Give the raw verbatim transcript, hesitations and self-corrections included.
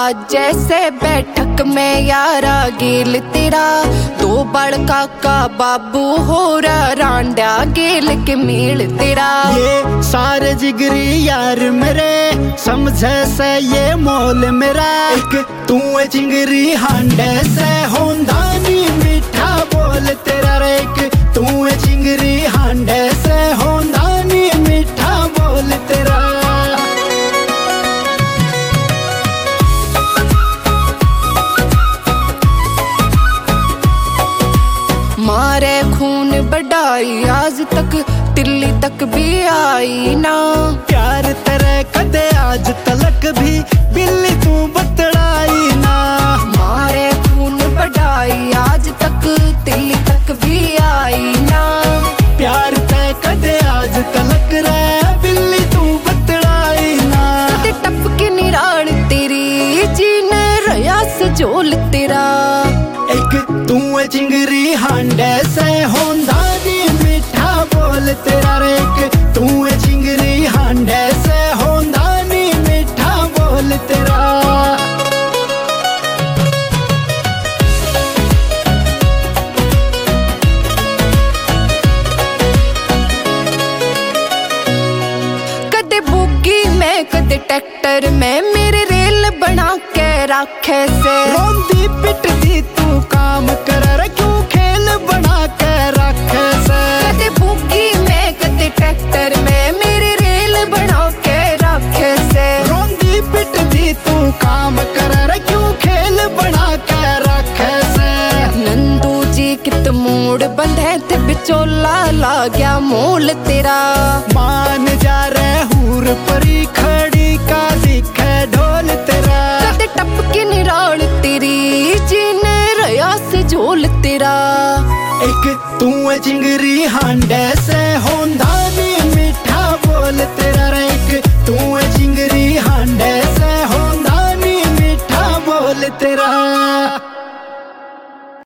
जैसे बैठक में यारा गेल तेरा, दो बड़ काका बाबू हो रांडा गेल के मेल तेरा। ये सारे जिगरी यार मेरे समझे से ये मोल मेरा, एक तू है चिंगरी हांडे से होंदा नी मीठा बोल तेरा रे, एक तू है चिंगरी हांडे से होंदा नी मीठा बोल तेरा। मारे खून बढ़ाई आज तक दिल्ली तक भी आई ना, प्यार तेरे कदे आज तलक भी बिल्ली तू बतड़ाई ना। मारे खून बढ़ाई आज तक दिल्ली तक भी आई ना, प्यार ते कदे आज तलक रे बिल्ली तू बतड़ाई ना। कदे टप के निराल तेरी जीने रया सजोल तेरा, एक तू है चिंगरी हांडे से होंदा नी मीठा बोल तेरा रे, एक तू है चिंगरी हांडे से होंदा नी मीठा बोल तेरा। कदे बुग्गी में कदे ट्रैक्टर में मेरे रेल बना के रखे से, रोंदी पिटदी तू काम कर रे क्यों खेल बना के रखे से। कदे बुग्गी में कदे ट्रैक्टर में मेरे रेल बना के रखे से, रोंदी पिटदी तू काम कर रे क्यों खेल बना के रखे से। नंदू जी कित मोड़ बंधे थे बिचोला ला गया मोल तेरा, मान जा रे हूर परी खड़ी का दिखे ढोल तेरा। कदे टप के निराल तेरी जीने रया से झोल तेरा, एक तू है चिंगरी हांडे से होंदा नी मीठा बोल तेरा रे, एक तू